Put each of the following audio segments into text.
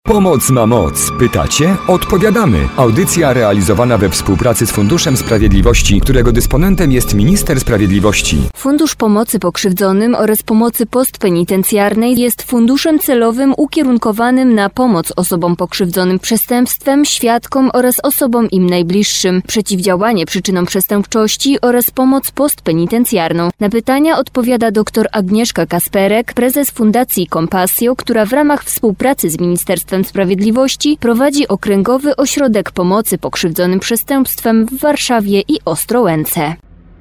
Pomoc ma moc. Pytacie? Odpowiadamy. Audycja realizowana we współpracy z Funduszem Sprawiedliwości, którego dysponentem jest Minister Sprawiedliwości. Fundusz Pomocy Pokrzywdzonym oraz Pomocy Postpenitencjarnej jest funduszem celowym ukierunkowanym na pomoc osobom pokrzywdzonym przestępstwem, świadkom oraz osobom im najbliższym, przeciwdziałanie przyczynom przestępczości oraz pomoc postpenitencjarną. Na pytania odpowiada dr Agnieszka Kasperek, prezes Fundacji Compasio, która w ramach współpracy z Ministerstwem Sprawiedliwości prowadzi Okręgowy Ośrodek Pomocy Pokrzywdzonym Przestępstwem w Warszawie i Ostrołęce.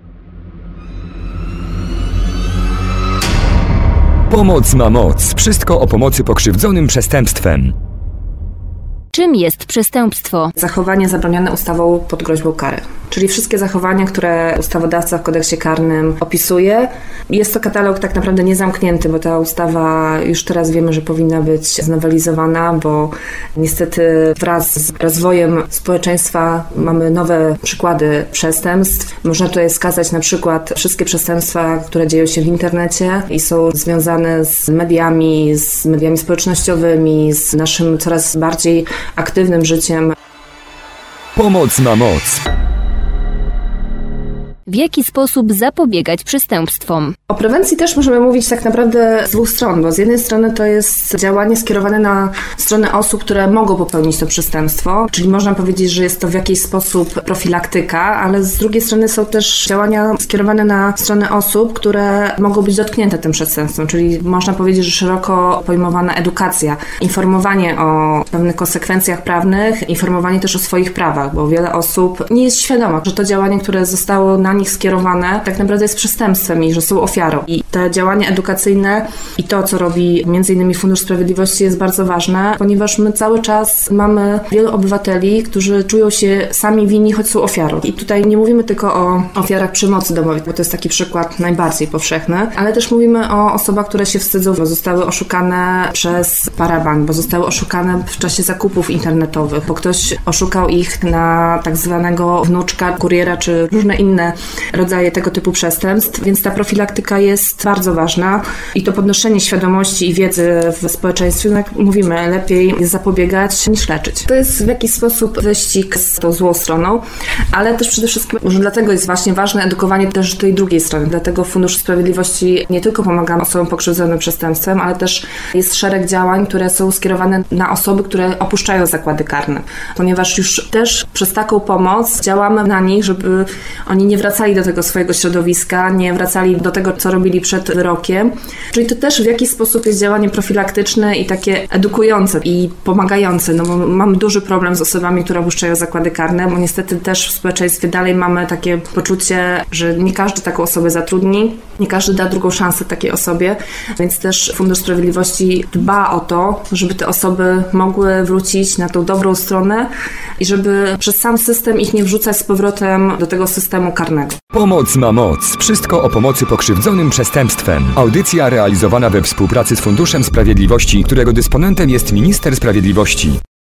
Pomoc ma moc. Wszystko o pomocy pokrzywdzonym przestępstwem. Czym jest przestępstwo? Zachowanie zabronione ustawą pod groźbą kary. Czyli wszystkie zachowania, które ustawodawca w kodeksie karnym opisuje. Jest to katalog tak naprawdę niezamknięty, bo ta ustawa już teraz wiemy, że powinna być znowelizowana, bo niestety wraz z rozwojem społeczeństwa mamy nowe przykłady przestępstw. Można tutaj wskazać na przykład wszystkie przestępstwa, które dzieją się w internecie i są związane z mediami społecznościowymi, z naszym coraz bardziej aktywnym życiem. Pomoc ma moc. W jaki sposób zapobiegać przestępstwom? O prewencji też możemy mówić tak naprawdę z dwóch stron, bo z jednej strony to jest działanie skierowane na stronę osób, które mogą popełnić to przestępstwo, czyli można powiedzieć, że jest to w jakiś sposób profilaktyka, ale z drugiej strony są też działania skierowane na stronę osób, które mogą być dotknięte tym przestępstwem, czyli można powiedzieć, że szeroko pojmowana edukacja, informowanie o pewnych konsekwencjach prawnych, informowanie też o swoich prawach, bo wiele osób nie jest świadomych, że to działanie, które zostało na nich skierowane, tak naprawdę jest przestępstwem i że są ofiarą. I te działania edukacyjne i to, co robi m.in. Fundusz Sprawiedliwości, jest bardzo ważne, ponieważ my cały czas mamy wielu obywateli, którzy czują się sami winni, choć są ofiarą. I tutaj nie mówimy tylko o ofiarach przemocy domowej, bo to jest taki przykład najbardziej powszechny, ale też mówimy o osobach, które się wstydzą, bo zostały oszukane przez parabank, bo zostały oszukane w czasie zakupów internetowych, bo ktoś oszukał ich na tak zwanego wnuczka, kuriera, czy różne inne rodzaje tego typu przestępstw, więc ta profilaktyka jest bardzo ważna i to podnoszenie świadomości i wiedzy w społeczeństwie, jak mówimy, lepiej jest zapobiegać niż leczyć. To jest w jakiś sposób wyścig z tą złą stroną, ale też przede wszystkim, może dlatego jest właśnie ważne edukowanie też tej drugiej strony, dlatego Fundusz Sprawiedliwości nie tylko pomaga osobom pokrzywdzonym przestępstwem, ale też jest szereg działań, które są skierowane na osoby, które opuszczają zakłady karne, ponieważ już też przez taką pomoc działamy na nich, żeby oni nie wracali do tego swojego środowiska, nie wracali do tego, co robili przed wyrokiem. Czyli to też w jakiś sposób jest działanie profilaktyczne i takie edukujące i pomagające, no bo mamy duży problem z osobami, które opuszczają zakłady karne, bo niestety też w społeczeństwie dalej mamy takie poczucie, że nie każdy taką osobę zatrudni, nie każdy da drugą szansę takiej osobie, więc też Fundusz Sprawiedliwości dba o to, żeby te osoby mogły wrócić na tą dobrą stronę i żeby przez sam system ich nie wrzucać z powrotem do tego systemu karnego. Pomoc ma moc. Wszystko o pomocy pokrzywdzonym przestępstwem. Audycja realizowana we współpracy z Funduszem Sprawiedliwości, którego dysponentem jest Minister Sprawiedliwości.